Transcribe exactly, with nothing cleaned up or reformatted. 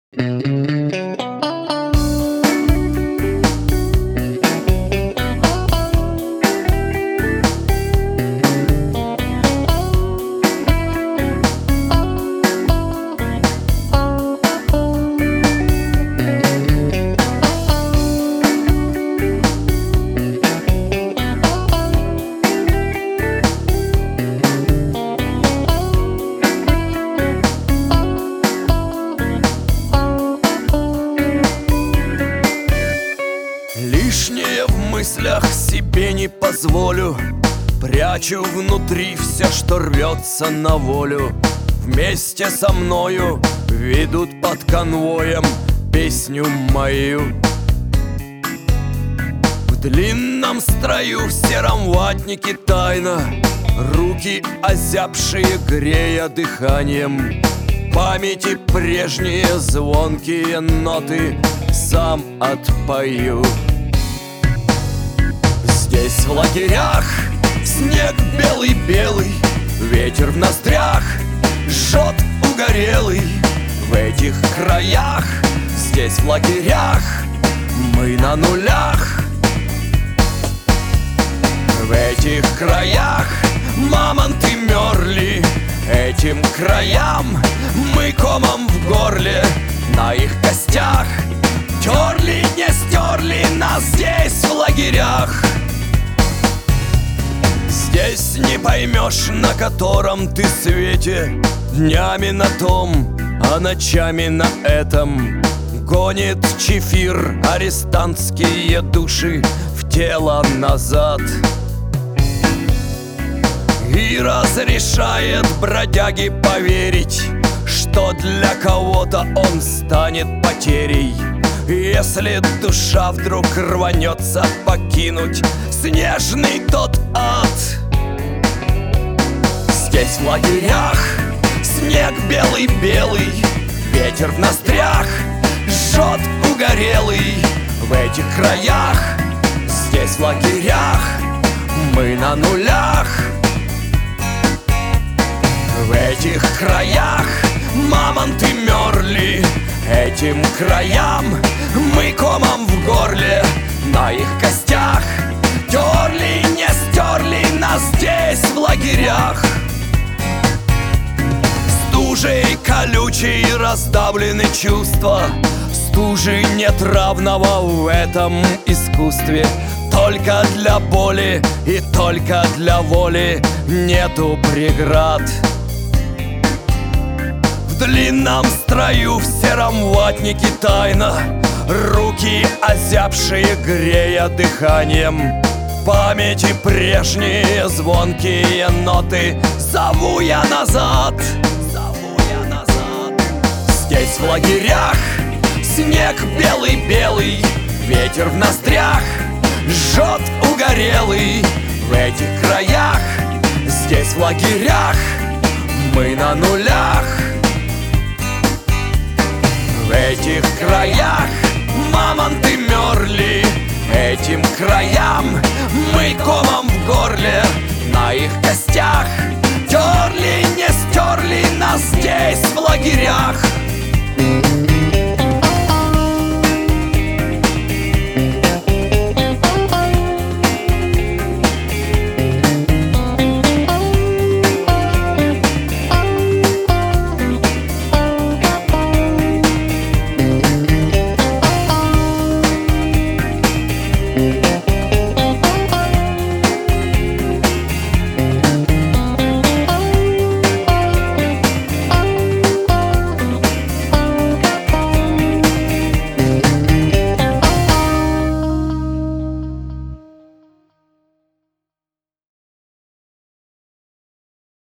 Лишнее в мыслях себе не позволю. Прячу внутри все, что рвется на волю. Вместе со мною ведут под конвоем песню мою. В длинном строю в сером ватнике тайна, руки озябшие, грея дыханием. В памяти прежние звонкие ноты сам отпою. Здесь в лагерях снег белый-белый, ветер в ноздрях жжет угорелый. В этих краях, здесь в лагерях, мы на нулях. В этих краях мамонты мерли, этим краям мы комом в горле. На их костях терли, не стерли нас здесь в лагерях. Здесь не поймешь, на котором ты свете. Днями на том, а ночами на этом. Гонит чефир арестантские души в тело назад. И разрешает бродяге поверить, что для кого-то он станет потерей, если душа вдруг рванется покинуть снежный тот ад. Здесь в лагерях снег белый-белый, ветер в ноздрях жжет угорелый. В этих краях, здесь в лагерях, мы на нулях. В этих краях мамонты мерли, этим краям мы комом в горле. На их костях терли, не стерли нас здесь в лагерях. Стужей колючей раздавлены чувства, стужи нет равного в этом искусстве. Только для боли и только для воли нету преград. В длинном строю в сером ватнике тайна, руки озябшие, грея дыханием. В памяти прежние звонкие ноты зову я назад. Зову я назад. Здесь в лагерях снег белый-белый, ветер в ноздрях жжет угорелый. В этих краях, здесь в лагерях, мы на нулях. В этих краях мамонты мерли, этим краям мы комом в горле. На их костях терли, не стерли нас здесь в лагерях.